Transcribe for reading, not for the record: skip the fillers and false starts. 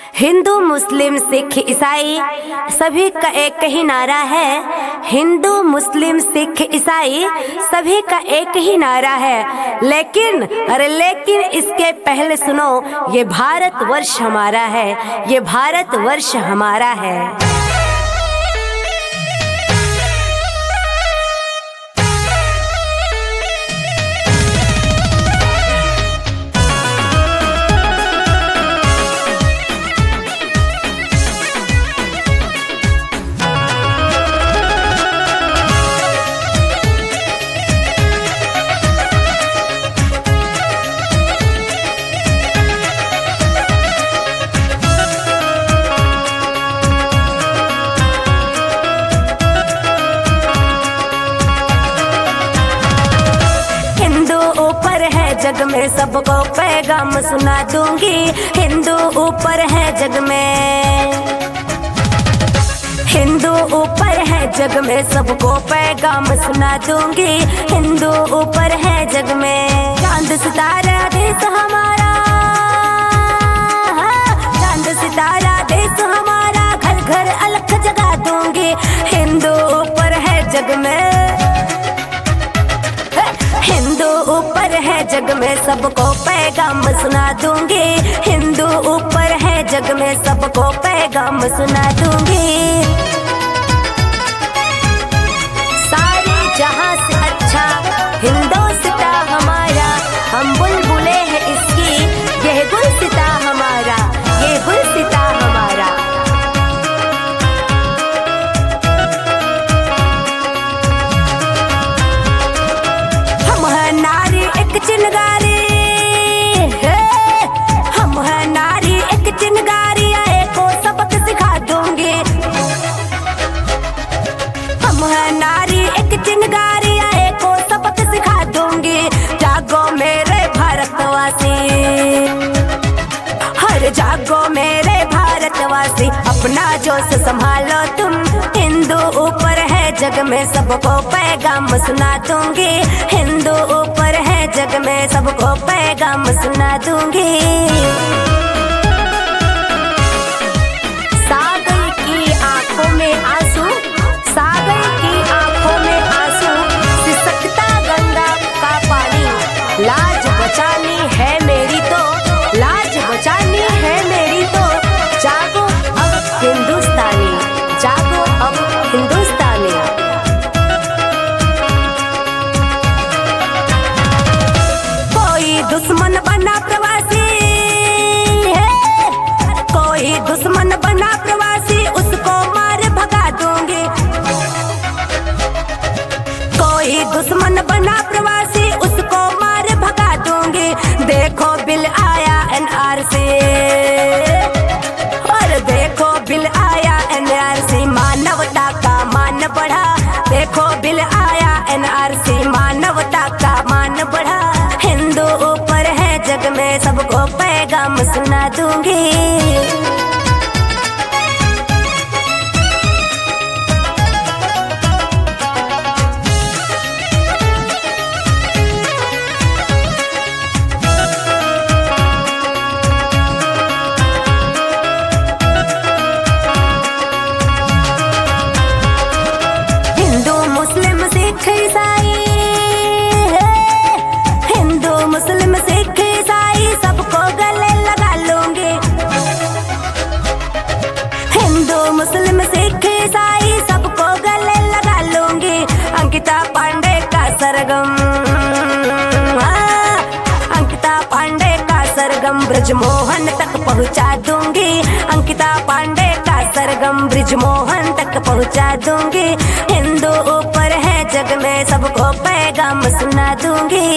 हिंदू मुस्लिम सिख ईसाई सभी का एक ही नारा है। हिंदू मुस्लिम सिख ईसाई सभी का एक ही नारा है। लेकिन इसके पहले सुनो, ये भारतवर्ष हमारा है, ये भारतवर्ष हमारा है। जग में सबको पैगाम सुना दूंगी। हिंदू ऊपर है जग में, हिंदू ऊपर है जग में, सबको पैगाम सुना दूंगी। हिंदू ऊपर है जग में। चांद सितारा देश हमारा, चांद सितारा देश हमारा, घर घर अलख जगा दूंगी। हिंदू ऊपर है जग में, हिंदू ऊपर है जग में, सबको पैगाम सुना दूंगी। हिंदू ऊपर है जग में, सबको पैगाम सुना दूंगी। सारे जहां से अच्छा हिंदोस्तां हमारा, हम बुलबुले हैं इसकी, यह गुलसिता हमारा, ये गुलसिता हमारा। नारी एक चिनगारी है, हम है नारी एक चिनगारी, आए को सबक सिखा दूंगी। हम है नारी एक चिनगारी, आए को सबक सिखा दूंगी। जागो मेरे भारतवासी, हर जागो मेरे भारतवासी, अपना जोश संभालो तुम। हिंदू ऊपर है जग में, सबको पैगाम सुना दूंगी। हिंदू ऊपर है जग में, सबको पैगाम सुना दूंगी। सागर की आंखों में आंसू, सागर की आंखों में आंसू, सिसकता गंगा का पानी। लाज बचानी है मेरी तो, लाज बचानी है मेरी तो। जागो अब हिंदुस्तानी, जागो अब हिंदुस्तानी। कोई दुश्मन बना प्रवासी है, कोई दुश्मन बना प्रवासी, उसको मार भगा दूंगी। कोई दुश्मन बना प्रवासी, उसको मार भगा दूंगी। देखो बिल आया NRC, और देखो बिल आया NRC, मानवता का मान बढ़ा। देखो बिल आया NRC, मानवता का मान बढ़ा। हिंदू ऊपर है जग में, सबको पैगाम सुना दूंगी। हिंदू मुस्लिम सिख ईसाई है, हिंदू मुस्लिम सिख ईसाई, सबको गले लगा लूंगी। हिंदू मुस्लिम सिख ईसाई, सबको गले लगा लूंगी। अंकिता पांडे का सरगम, अंकिता पांडे का सरगम, ब्रजमोहन तक पहुंचा दूंगी। अंकिता पांडे का सरगम, ब्रजमोहन तक पहुंचा दूंगी। हिंदू ऊपर है जग में, सबको पैगाम सुना दूंगी।